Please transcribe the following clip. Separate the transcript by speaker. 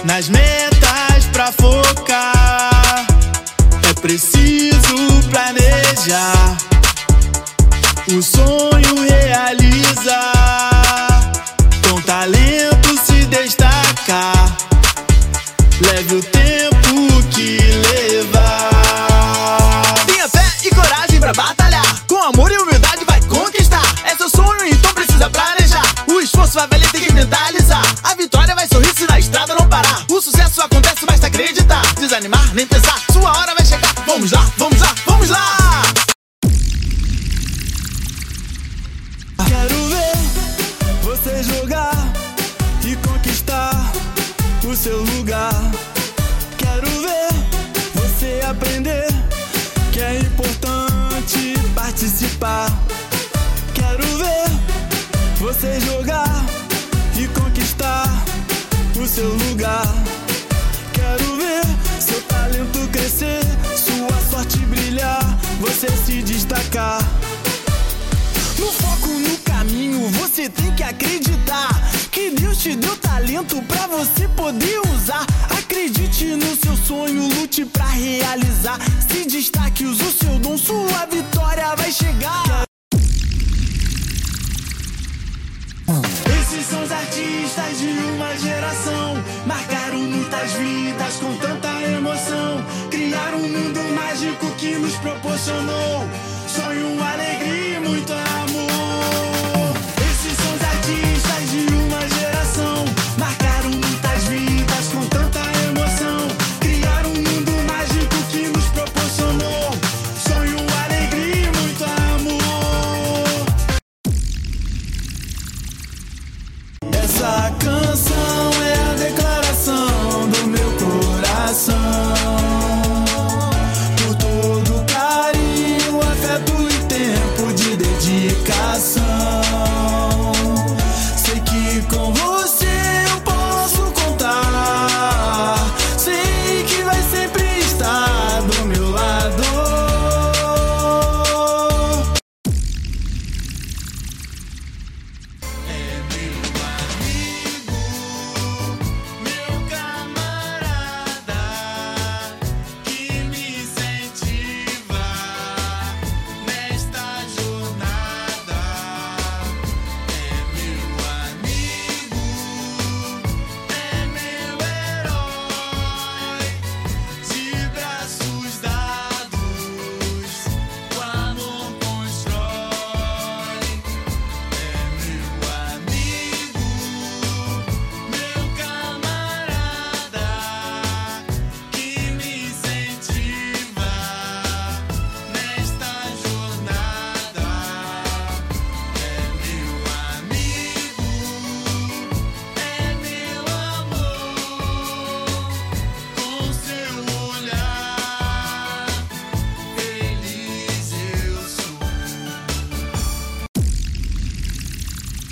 Speaker 1: nas metas pra focar. É preciso planejar, o sonho realizar, com talento se destacar. Leve o tempo que levar.
Speaker 2: Tenha fé e coragem pra batalhar, com amor e humildade vai conquistar. É seu sonho, então precisa planejar. O esforço vai valer, tem que mentalizar. A vitória vai sorrir se na estrada não parar. O sucesso acontece, basta acreditar. Desanimar, nem pensar, sua hora vai chegar. Vamos lá, vamos lá, vamos lá!
Speaker 1: Quero ver você jogar e conquistar o seu lugar. Quero ver você aprender que é importante participar. Quero ver você jogar e conquistar o seu lugar. Quero ver seu talento crescer, sua sorte brilhar, você se destacar. No foco, no caminho, você tem que acreditar que Deus te deu talento pra você poder usar. Acredite no seu sonho, lute pra realizar. Se destaque, use o seu dom, sua vitória vai chegar. Esses são os artistas de uma geração, marcaram muitas vidas com tanta emoção. Criaram um mundo mágico que nos proporcionou sonho, alegria e muito amor.